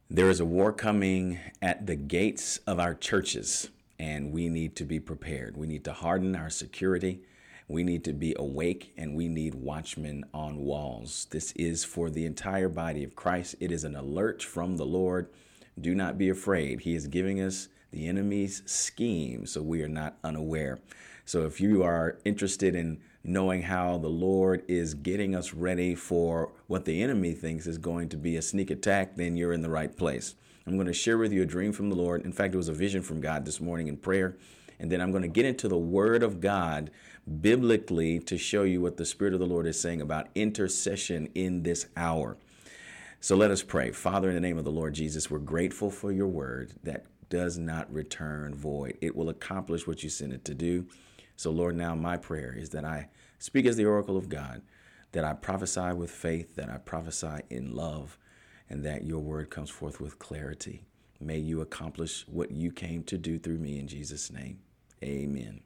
There is a war coming at the gates of our churches, and we need to be prepared. We need to harden our security. We need to be awake, and we need watchmen on walls. This is for the entire body of Christ. It is an alert from the Lord. Do not be afraid. He is giving us the enemy's scheme, so we are not unaware. So if you are interested in knowing how the Lord is getting us ready for what the enemy thinks is going to be a sneak attack, then you're in the right place. I'm going to share with you a dream from the Lord. In fact, it was a vision from God this morning in prayer. And then I'm going to get into the Word of God biblically to show you what the Spirit of the Lord is saying about intercession in this hour. So let us pray. Father, in the name of the Lord Jesus, we're grateful for your word that does not return void. It will accomplish what you sent it to do. So, Lord, now my prayer is that I speak as the oracle of God, that I prophesy with faith, that I prophesy in love, and that your word comes forth with clarity. May you accomplish what you came to do through me in Jesus' name. Amen.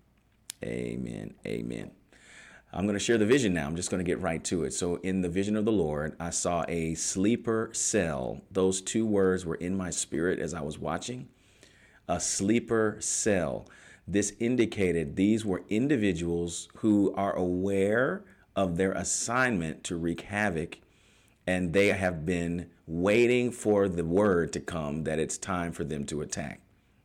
Amen. Amen. I'm going to share the vision now. I'm just going to get right to it. So in the vision of the Lord, I saw a sleeper cell. Those two words were in my spirit as I was watching. A sleeper cell. This indicated these were individuals who are aware of their assignment to wreak havoc, and they have been waiting for the word to come that it's time for them to attack.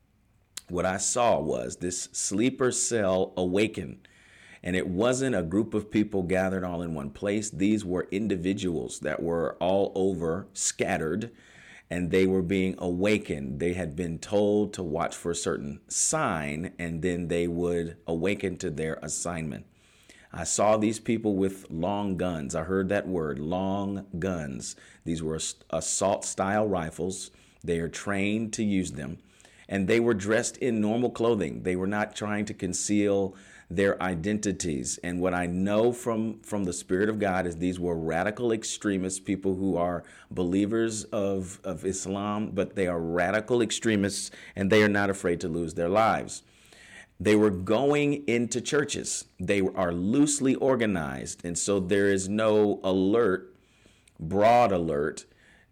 What I saw was this sleeper cell awaken. And it wasn't a group of people gathered all in one place. These were individuals that were all over, scattered, and they were being awakened. They had been told to watch for a certain sign, and then they would awaken to their assignment. I saw these people with long guns. I heard that word, long guns. These were assault-style rifles. They are trained to use them. And they were dressed in normal clothing. They were not trying to conceal their identities. And what I know from the Spirit of God is these were radical extremists, people who are believers of Islam, but they are radical extremists, and they are not afraid to lose their lives. They were going into churches. They are loosely organized. And so there is no alert, broad alert,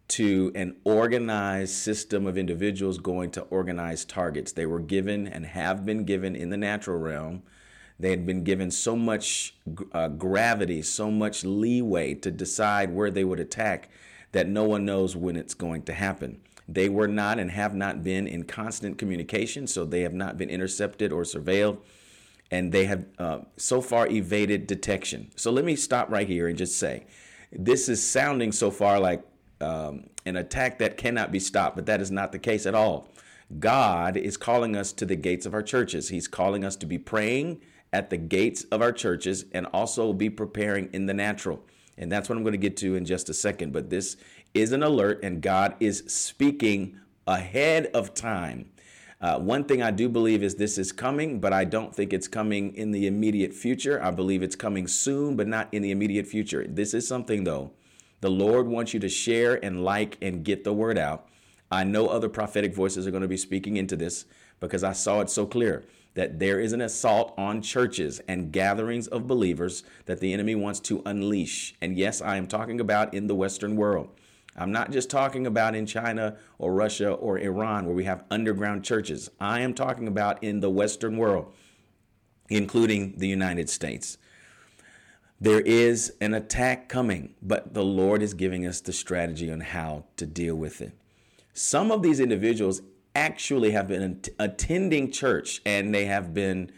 to an organized system of individuals going to organized targets. They were given and have been given in the natural realm. They had been given so much gravity, so much leeway to decide where they would attack that no one knows when it's going to happen. They were not and have not been in constant communication, so they have not been intercepted or surveilled, and they have so far evaded detection. So let me stop right here and just say, this is sounding so far like an attack that cannot be stopped, but that is not the case at all. God is calling us to the gates of our churches. He's calling us to be praying at the gates of our churches and also be preparing in the natural. And that's what I'm going to get to in just a second. But this is an alert, and God is speaking ahead of time. One thing I do believe is this is coming, but I don't think it's coming in the immediate future. I believe it's coming soon, but not in the immediate future. This is something, though, the Lord wants you to share and like and get the word out. I know other prophetic voices are going to be speaking into this because I saw it so clear that there is an assault on churches and gatherings of believers that the enemy wants to unleash. And yes, I am talking about in the Western world. I'm not just talking about in China or Russia or Iran where we have underground churches. I am talking about in the Western world, including the United States. There is an attack coming, but the Lord is giving us the strategy on how to deal with it. Some of these individuals actually have been attending church, and they have been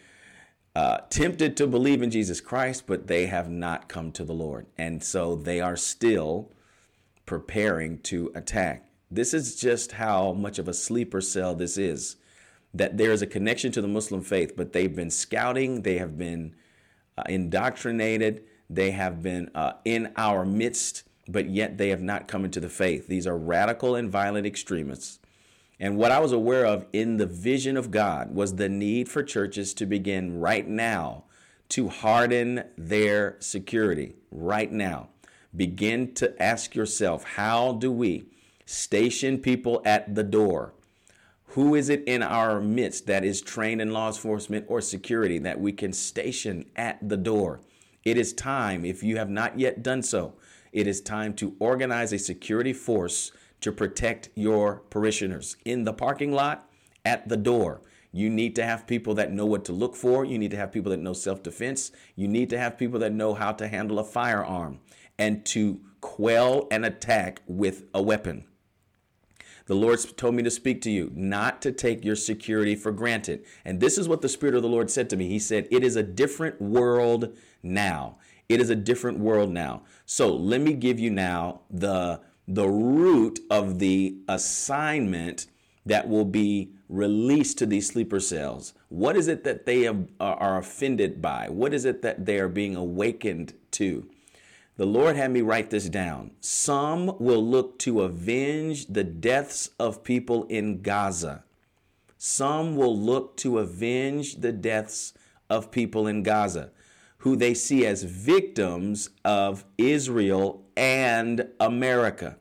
tempted to believe in Jesus Christ, but they have not come to the Lord. And so they are still preparing to attack. This is just how much of a sleeper cell this is, that there is a connection to the Muslim faith, but they've been scouting, they have been indoctrinated, they have been in our midst, but yet they have not come into the faith. These are radical and violent extremists. And what I was aware of in the vision of God was the need for churches to begin right now to harden their security right now. Begin to ask yourself, how do we station people at the door? Who is it in our midst that is trained in law enforcement or security that we can station at the door? It is time, if you have not yet done so, it is time to organize a security force to protect your parishioners in the parking lot, at the door. You need to have people that know what to look for. You need to have people that know self-defense. You need to have people that know how to handle a firearm and to quell an attack with a weapon. The Lord told me to speak to you, not to take your security for granted. And this is what the Spirit of the Lord said to me. He said, it is a different world now. It is a different world now. So let me give you now the root of the assignment that will be released to these sleeper cells. What is it that they are offended by? What is it that they are being awakened to? The Lord had me write this down. Some will look to avenge the deaths of people in Gaza. Some will look to avenge the deaths of people in Gaza, who they see as victims of Israel and America.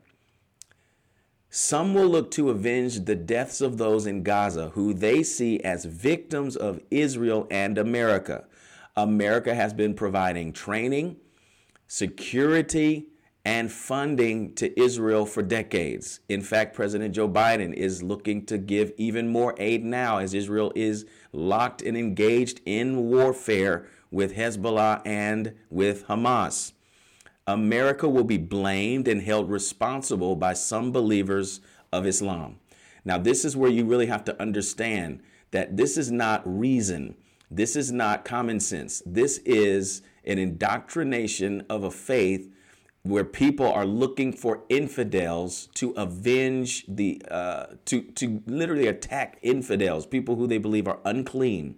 Some will look to avenge the deaths of those in Gaza, who they see as victims of Israel and America. America has been providing training, security, and funding to Israel for decades. In fact, President Joe Biden is looking to give even more aid now as Israel is locked and engaged in warfare with Hezbollah and with Hamas. America will be blamed and held responsible by some believers of Islam. Now, this is where you really have to understand that this is not reason. This is not common sense. This is an indoctrination of a faith where people are looking for infidels to avenge to literally attack infidels, people who they believe are unclean.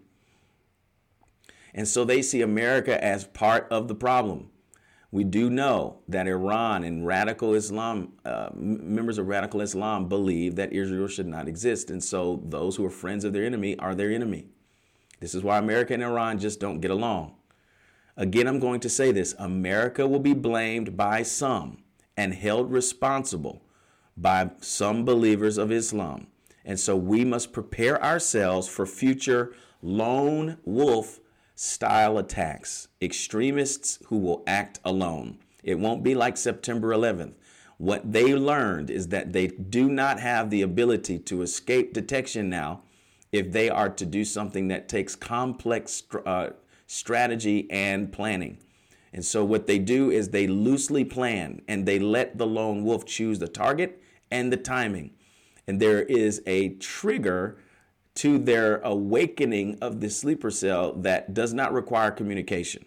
And so they see America as part of the problem. We do know that Iran and radical Islam, members of radical Islam, believe that Israel should not exist. And so those who are friends of their enemy are their enemy. This is why America and Iran just don't get along. Again, I'm going to say this. America will be blamed by some and held responsible by some believers of Islam. And so we must prepare ourselves for future lone wolf style attacks, extremists who will act alone. It won't be like September 11th. What they learned is that they do not have the ability to escape detection now if they are to do something that takes complex strategy and planning. And so what they do is they loosely plan and they let the lone wolf choose the target and the timing. And there is a trigger to their awakening of the sleeper cell that does not require communication.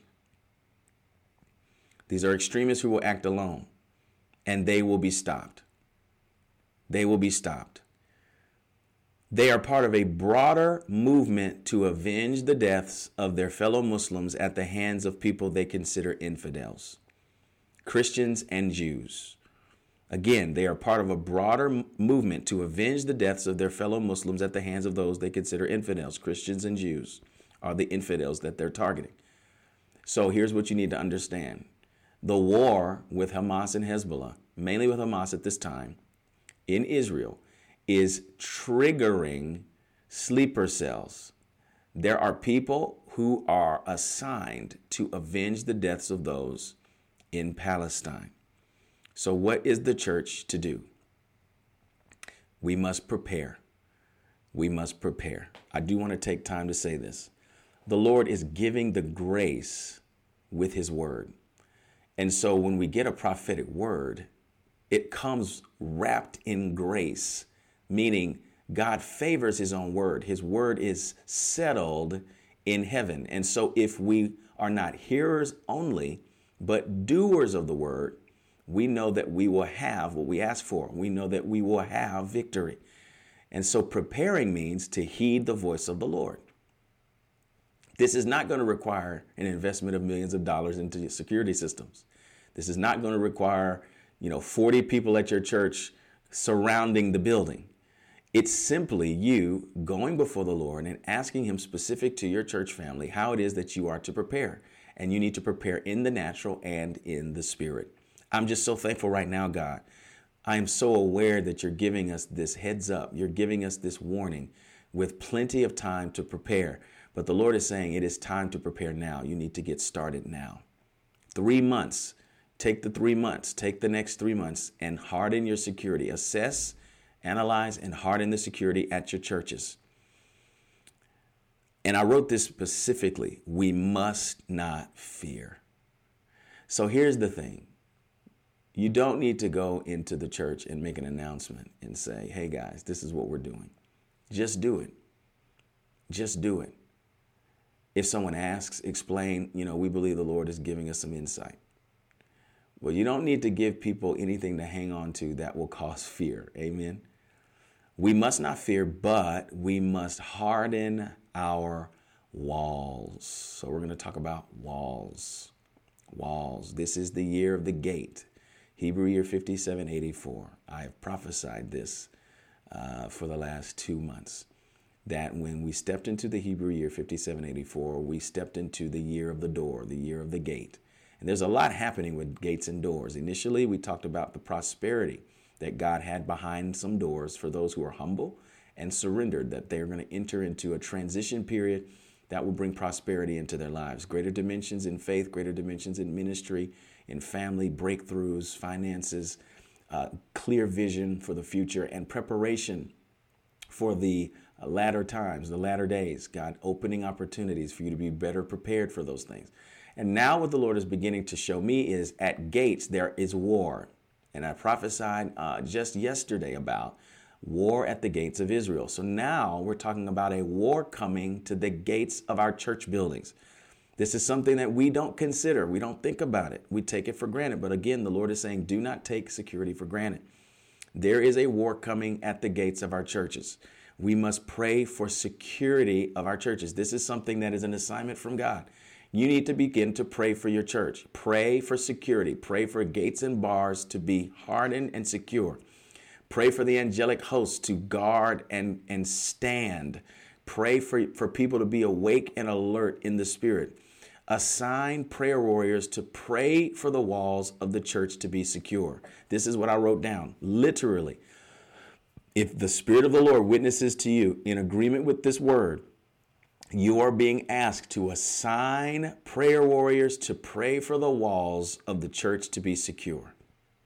These are extremists who will act alone, and they will be stopped. They will be stopped. They are part of a broader movement to avenge the deaths of their fellow Muslims at the hands of people they consider infidels, Christians and Jews. Again, they are part of a broader movement to avenge the deaths of their fellow Muslims at the hands of those they consider infidels. Christians and Jews are the infidels that they're targeting. So here's what you need to understand. The war with Hamas and Hezbollah, mainly with Hamas at this time, in Israel, is triggering sleeper cells. There are people who are assigned to avenge the deaths of those in Palestine. So what is the church to do? We must prepare. We must prepare. I do want to take time to say this. The Lord is giving the grace with his word. And so when we get a prophetic word, it comes wrapped in grace, meaning God favors his own word. His word is settled in heaven. And so if we are not hearers only, but doers of the word, we know that we will have what we ask for. We know that we will have victory. And so preparing means to heed the voice of the Lord. This is not going to require an investment of millions of dollars into security systems. This is not going to require, 40 people at your church surrounding the building. It's simply you going before the Lord and asking him specific to your church family how it is that you are to prepare. And you need to prepare in the natural and in the spirit. I'm just so thankful right now, God. I am so aware that you're giving us this heads up. You're giving us this warning with plenty of time to prepare. But the Lord is saying it is time to prepare now. You need to get started now. 3 months. Take the 3 months, take the next 3 months and harden your security. Assess, analyze, and harden the security at your churches. And I wrote this specifically. We must not fear. So here's the thing. You don't need to go into the church and make an announcement and say, hey guys, this is what we're doing. Just do it. Just do it. If someone asks, explain, we believe the Lord is giving us some insight. Well, you don't need to give people anything to hang on to that will cause fear. Amen. We must not fear, but we must harden our walls. So we're going to talk about walls. Walls. This is the year of the gate. Hebrew year 5784. I have prophesied this for the last 2 months. That when we stepped into the Hebrew year 5784, we stepped into the year of the door, the year of the gate. And there's a lot happening with gates and doors. Initially, we talked about the prosperity that God had behind some doors for those who are humble and surrendered, that they're going to enter into a transition period that will bring prosperity into their lives. Greater dimensions in faith, greater dimensions in ministry, in family, breakthroughs, finances, clear vision for the future, and preparation for the latter times, the latter days. God opening opportunities for you to be better prepared for those things. And now what the Lord is beginning to show me is at gates there is war. And I prophesied just yesterday about war at the gates of Israel. So now we're talking about a war coming to the gates of our church buildings. This is something that we don't consider. We don't think about it. We take it for granted. But again, the Lord is saying, do not take security for granted. There is a war coming at the gates of our churches. We must pray for security of our churches. This is something that is an assignment from God. You need to begin to pray for your church. Pray for security. Pray for gates and bars to be hardened and secure. Pray for the angelic hosts to guard and stand. Pray for people to be awake and alert in the spirit. Assign prayer warriors to pray for the walls of the church to be secure. This is what I wrote down. Literally, if the Spirit of the Lord witnesses to you in agreement with this word, you are being asked to assign prayer warriors to pray for the walls of the church to be secure.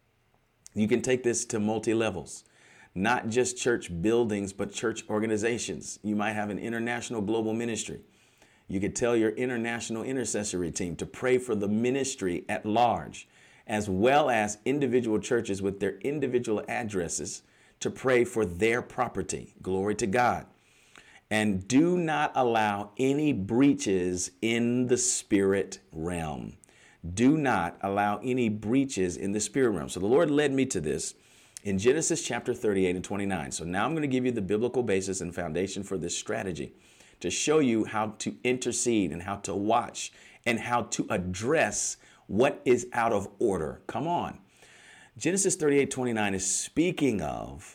You can take this to multi-levels, not just church buildings, but church organizations. You might have an international global ministry. You could tell your international intercessory team to pray for the ministry at large, as well as individual churches with their individual addresses to pray for their property. Glory to God. And do not allow any breaches in the spirit realm. Do not allow any breaches in the spirit realm. So the Lord led me to this in Genesis chapter 38 and 29. So now I'm going to give you the biblical basis and foundation for this strategy to show you how to intercede and how to watch and how to address what is out of order. Come on. Genesis 38:29 is speaking of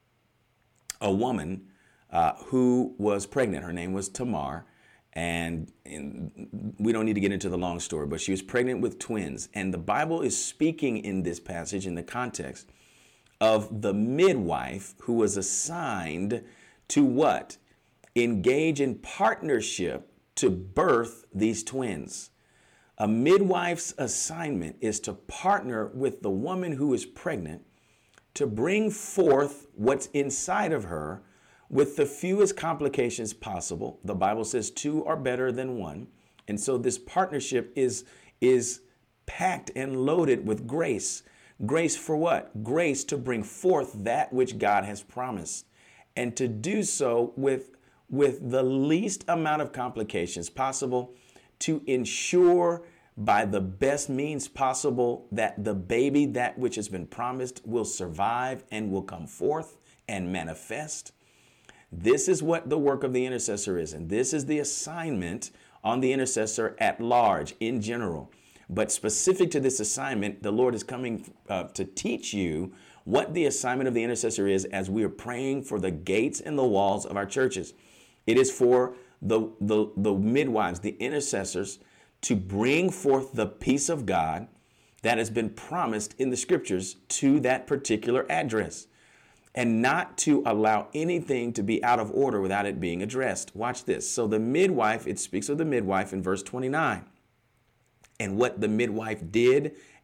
a woman who was pregnant. Her name was Tamar. And we don't need to get into the long story, but she was pregnant with twins. And the Bible is speaking in this passage in the context of the midwife who was assigned to what? Engage in partnership to birth these twins. A midwife's assignment is to partner with the woman who is pregnant to bring forth what's inside of her with the fewest complications possible. The Bible says two are better than one. And so this partnership is packed and loaded with grace. Grace for what? Grace to bring forth that which God has promised, and to do so with the least amount of complications possible, to ensure by the best means possible that the baby, that which has been promised, will survive and will come forth and manifest. This is what the work of the intercessor is, and this is the assignment on the intercessor at large in general. But specific to this assignment, the Lord is coming to teach you what the assignment of the intercessor is as we are praying for the gates and the walls of our churches. It is for the midwives, the intercessors, to bring forth the peace of God that has been promised in the scriptures to that particular address, and not to allow anything to be out of order without it being addressed. Watch this. So the midwife, it speaks of the midwife in verse 29 and what the midwife did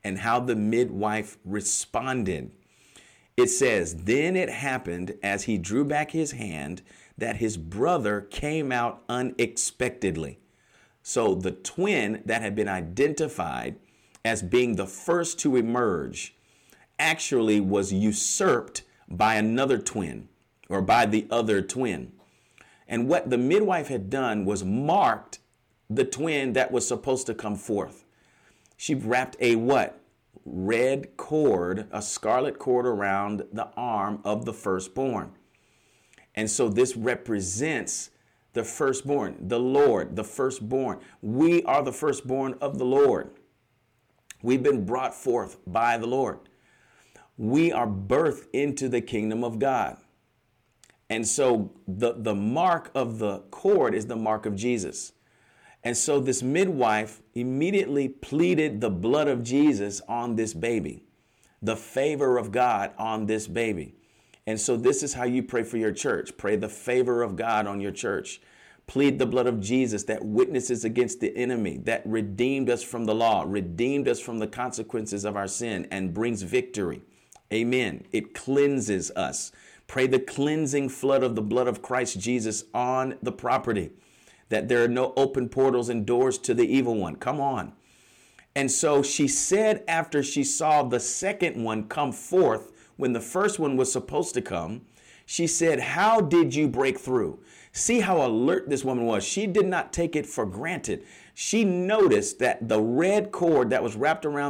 and how the midwife responded. It says, then it happened as he drew back his hand that his brother came out unexpectedly. So the twin that had been identified as being the first to emerge actually was usurped by another twin, or by the other twin. And what the midwife had done was marked the twin that was supposed to come forth. She wrapped a what? Red cord, a scarlet cord around the arm of the firstborn. And so this represents the firstborn, the Lord, the firstborn. We are the firstborn of the Lord. We've been brought forth by the Lord. We are birthed into the kingdom of God. And so the mark of the cord is the mark of Jesus. And so this midwife immediately pleaded the blood of Jesus on this baby, the favor of God on this baby. And so this is how you pray for your church. Pray the favor of God on your church. Plead the blood of Jesus that witnesses against the enemy, that redeemed us from the law, redeemed us from the consequences of our sin, and brings victory. Amen. It cleanses us. Pray the cleansing flood of the blood of Christ Jesus on the property, that there are no open portals and doors to the evil one. Come on. And so she said, after she saw the second one come forth, when the first one was supposed to come, she said, how did you break through? See how alert this woman was. She did not take it for granted. She noticed that the red cord that was wrapped around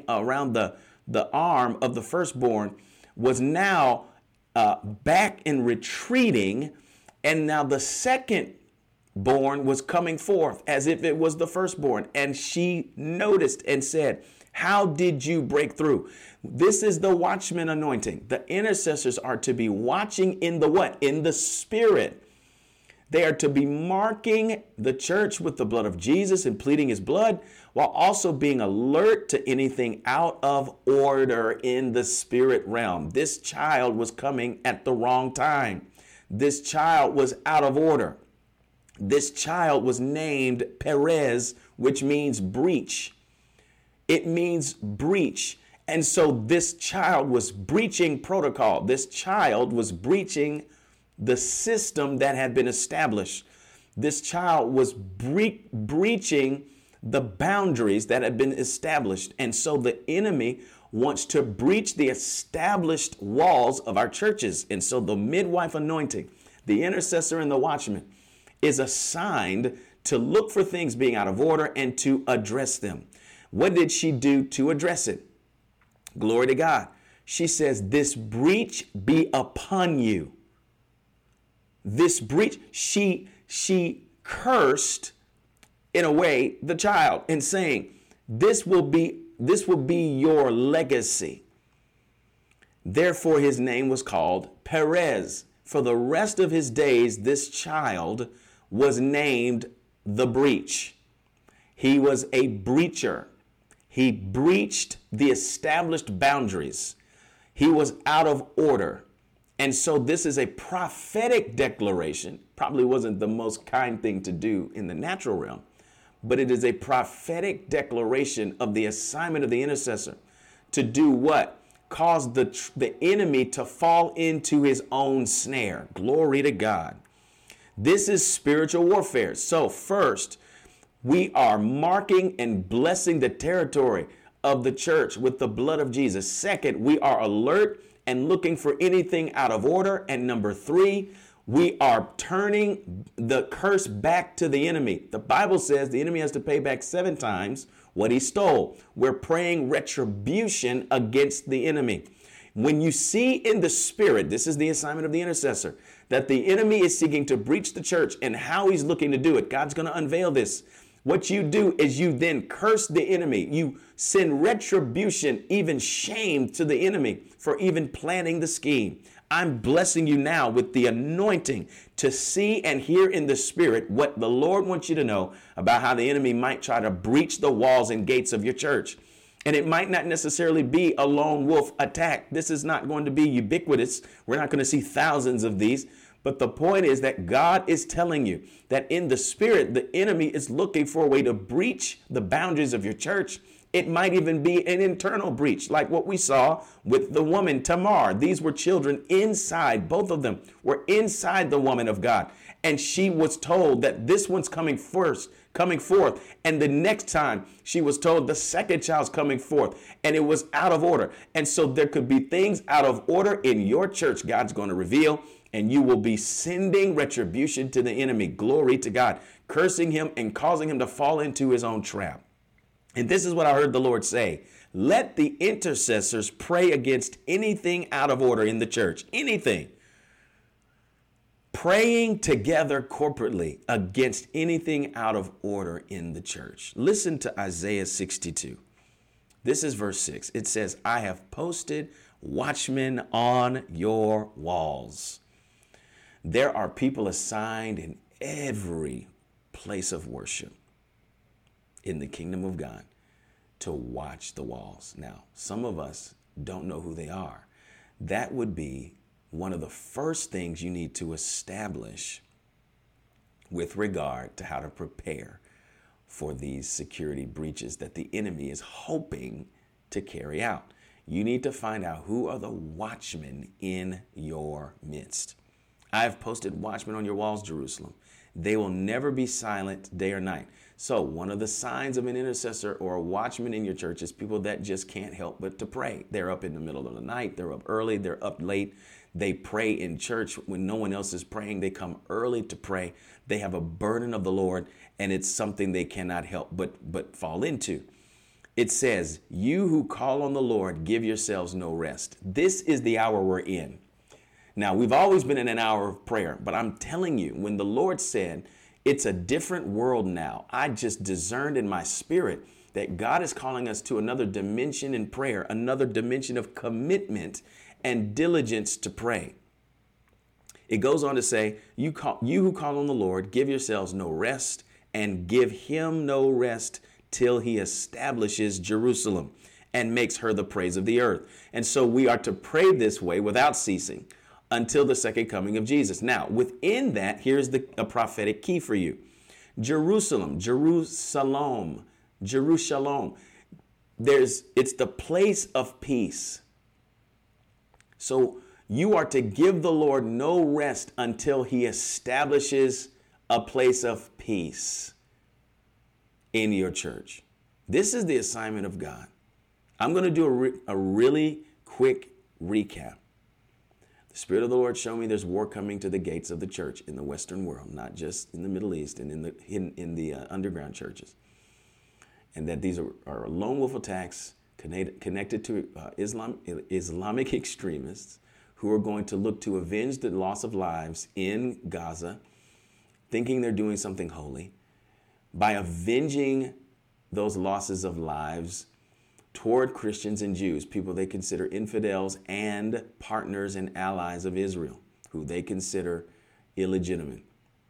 the arm of the firstborn was now back and retreating. And now the second born was coming forth as if it was the firstborn. And she noticed and said, how did you break through? This is the watchman anointing. The intercessors are to be watching in the what? In the spirit. They are to be marking the church with the blood of Jesus and pleading his blood, while also being alert to anything out of order in the spirit realm. This child was coming at the wrong time. This child was out of order. This child was named Perez, which means breach. It means breach. And so this child was breaching protocol. This child was breaching the system that had been established. This child was breaching the boundaries that had been established. And so the enemy wants to breach the established walls of our churches. And so the midwife anointing, the intercessor and the watchman, is assigned to look for things being out of order and to address them. What did she do to address it? Glory to God. She says, this breach be upon you. This breach, she cursed in a way the child and saying, this will be your legacy. Therefore, his name was called Perez. For the rest of his days, this child was named the breach. He was a breacher. He breached the established boundaries. He was out of order. And so this is a prophetic declaration. Probably wasn't the most kind thing to do in the natural realm, but it is a prophetic declaration of the assignment of the intercessor to do what? Cause the enemy to fall into his own snare. Glory to God. This is spiritual warfare. So first, we are marking and blessing the territory of the church with the blood of Jesus. Second, we are alert and looking for anything out of order. And number three, we are turning the curse back to the enemy. The Bible says the enemy has to pay back 7 times what he stole. We're praying retribution against the enemy. When you see in the spirit, this is the assignment of the intercessor, that the enemy is seeking to breach the church and how he's looking to do it, God's going to unveil this. What you do is you then curse the enemy. You send retribution, even shame to the enemy for even planning the scheme. I'm blessing you now with the anointing to see and hear in the spirit what the Lord wants you to know about how the enemy might try to breach the walls and gates of your church. And it might not necessarily be a lone wolf attack. This is not going to be ubiquitous. We're not going to see thousands of these. But the point is that God is telling you that in the spirit, the enemy is looking for a way to breach the boundaries of your church It might even be an internal breach, like what we saw with the woman Tamar. These were children inside, both of them were inside the woman of God. And she was told that this one's coming forth. And the next time she was told the second child's coming forth, and it was out of order. And so there could be things out of order in your church God's going to reveal, and you will be sending retribution to the enemy. Glory to God, cursing him and causing him to fall into his own trap. And this is what I heard the Lord say. Let the intercessors pray against anything out of order in the church. Anything. Praying together corporately against anything out of order in the church. Listen to Isaiah 62. This is verse 6. It says, I have posted watchmen on your walls. There are people assigned in every place of worship in the kingdom of God to watch the walls. Now, some of us don't know who they are. That would be one of the first things you need to establish with regard to how to prepare for these security breaches that the enemy is hoping to carry out. You need to find out who are the watchmen in your midst. I have posted watchmen on your walls, Jerusalem. They will never be silent day or night. So one of the signs of an intercessor or a watchman in your church is people that just can't help but to pray. They're up in the middle of the night. They're up early. They're up late. They pray in church when no one else is praying. They come early to pray. They have a burden of the Lord, and it's something they cannot help but fall into. It says, you who call on the Lord, give yourselves no rest. This is the hour we're in. Now, we've always been in an hour of prayer, but I'm telling you, when the Lord said it's a different world now, I just discerned in my spirit that God is calling us to another dimension in prayer, another dimension of commitment and diligence to pray. It goes on to say, you who call on the Lord, give yourselves no rest, and give him no rest till he establishes Jerusalem and makes her the praise of the earth. And so we are to pray this way without ceasing until the second coming of Jesus. Now, within that, here's a prophetic key for you. Jerusalem. It's the place of peace. So you are to give the Lord no rest until he establishes a place of peace in your church. This is the assignment of God. I'm going to do a really quick recap. The Spirit of the Lord showed me there's war coming to the gates of the church in the Western world, not just in the Middle East and in the underground churches. And that these are lone wolf attacks connected to Islamic extremists who are going to look to avenge the loss of lives in Gaza, thinking they're doing something holy. By avenging those losses of lives toward Christians and Jews, people they consider infidels and partners and allies of Israel, who they consider illegitimate.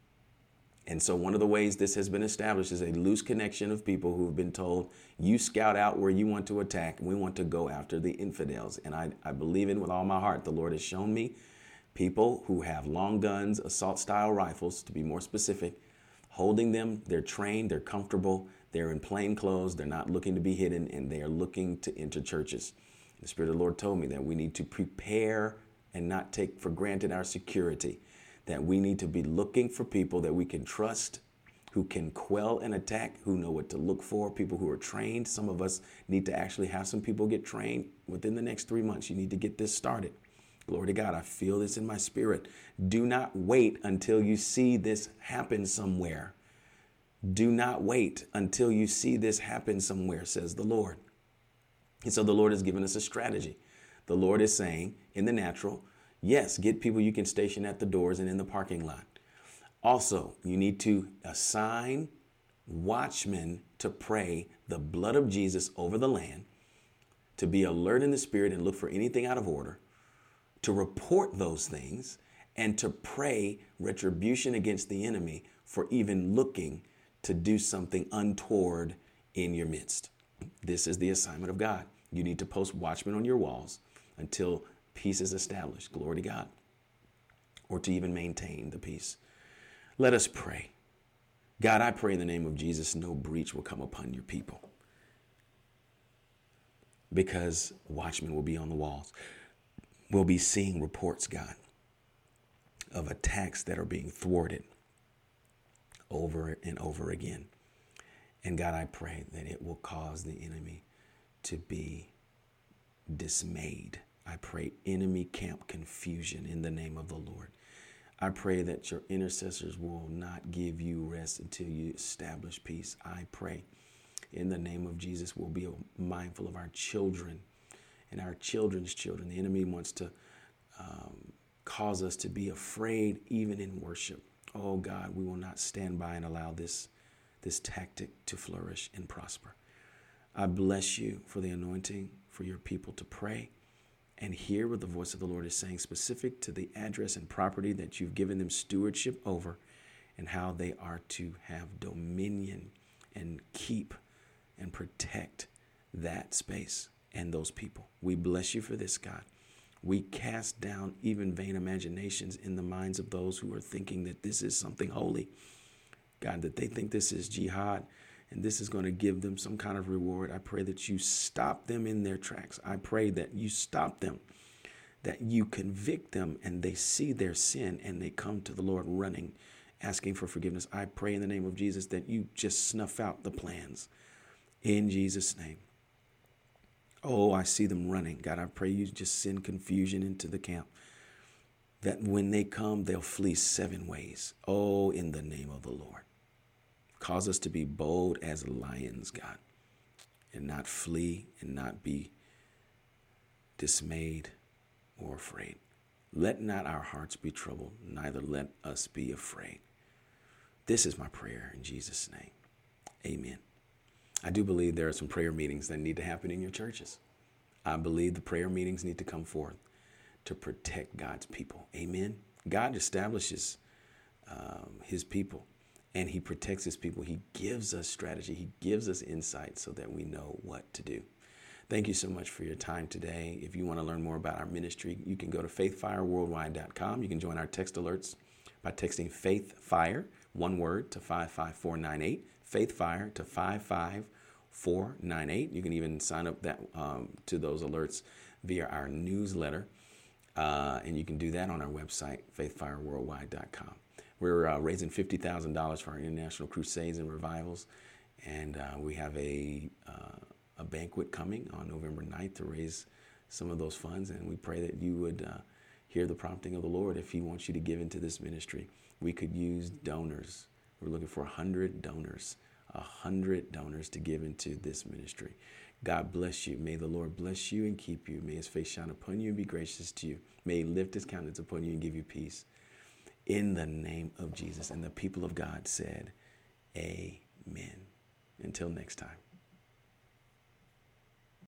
And so one of the ways this has been established is a loose connection of people who have been told, you scout out where you want to attack, and we want to go after the infidels. And I believe in with all my heart. The Lord has shown me people who have long guns, assault-style rifles, to be more specific, holding them. They're trained, they're comfortable, they're in plain clothes, they're not looking to be hidden, and they are looking to enter churches. The Spirit of the Lord told me that we need to prepare and not take for granted our security, that we need to be looking for people that we can trust, who can quell an attack, who know what to look for, people who are trained. Some of us need to actually have some people get trained within the next 3 months. You need to get this started. Glory to God. I feel this in my spirit. Do not wait until you see this happen somewhere. Do not wait until you see this happen somewhere, says the Lord. And so the Lord has given us a strategy. The Lord is saying in the natural, yes, get people you can station at the doors and in the parking lot. Also, you need to assign watchmen to pray the blood of Jesus over the land, to be alert in the spirit and look for anything out of order, to report those things, and to pray retribution against the enemy for even looking to do something untoward in your midst. This is the assignment of God. You need to post watchmen on your walls until peace is established. Glory to God. Or to even maintain the peace. Let us pray. God, I pray in the name of Jesus, no breach will come upon your people. because watchmen will be on the walls. We'll be seeing reports, God, of attacks that are being thwarted over and over again. And God, I pray that it will cause the enemy to be dismayed. I pray enemy camp confusion in the name of the Lord. I pray that your intercessors will not give you rest until you establish peace. I pray in the name of Jesus we'll be mindful of our children and our children's children. The enemy wants to cause us to be afraid even in worship. Oh God, we will not stand by and allow this tactic to flourish and prosper. I bless you for the anointing for your people to pray and hear what the voice of the Lord is saying, specific to the address and property that you've given them stewardship over, and how they are to have dominion and keep and protect that space and those people. We bless you for this, God. We cast down even vain imaginations in the minds of those who are thinking that this is something holy. God, that they think this is jihad and this is going to give them some kind of reward. I pray that you stop them in their tracks. I pray that you stop them, that you convict them and they see their sin and they come to the Lord running, asking for forgiveness. I pray in the name of Jesus that you just snuff out the plans in Jesus' name. Oh, I see them running. God, I pray you just send confusion into the camp, that when they come, they'll flee 7 ways. Oh, in the name of the Lord. Cause us to be bold as lions, God, and not flee and not be dismayed or afraid. Let not our hearts be troubled, neither let us be afraid. This is my prayer in Jesus' name. Amen. I do believe there are some prayer meetings that need to happen in your churches. I believe the prayer meetings need to come forth to protect God's people. Amen. God establishes his people and he protects his people. He gives us strategy. He gives us insight so that we know what to do. Thank you so much for your time today. If you want to learn more about our ministry, you can go to faithfireworldwide.com. You can join our text alerts by texting FaithFire, one word, to 55498. FaithFire to 55498. You can even sign up to those alerts via our newsletter. And you can do that on our website, faithfireworldwide.com. We're raising $50,000 for our international crusades and revivals. And we have a banquet coming on November 9th to raise some of those funds. And we pray that you would hear the prompting of the Lord if he wants you to give into this ministry. We could use donors. We're looking for 100 donors to give into this ministry. God bless you. May the Lord bless you and keep you. May his face shine upon you and be gracious to you. May he lift his countenance upon you and give you peace. In the name of Jesus. And the people of God said, amen. Until next time.